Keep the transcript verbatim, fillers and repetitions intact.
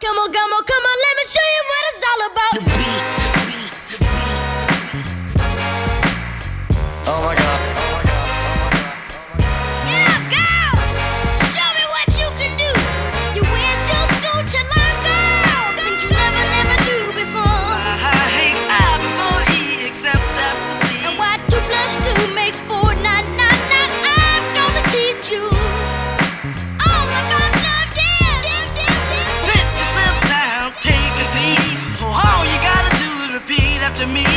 Come on, come on, come on, let me show you what it's all about. The beast, beast, beast, beast. Oh my God. Yeah, girl, show me what you can do. You went to school to learn, girl, things you never, never knew before. I hate I before E except after C. And why two plus two makes four, now, now, now I'm gonna teach you all about love, yeah, yeah, yeah, yeah. Sit yourself down, take a seat. Oh, all you gotta do is repeat after me.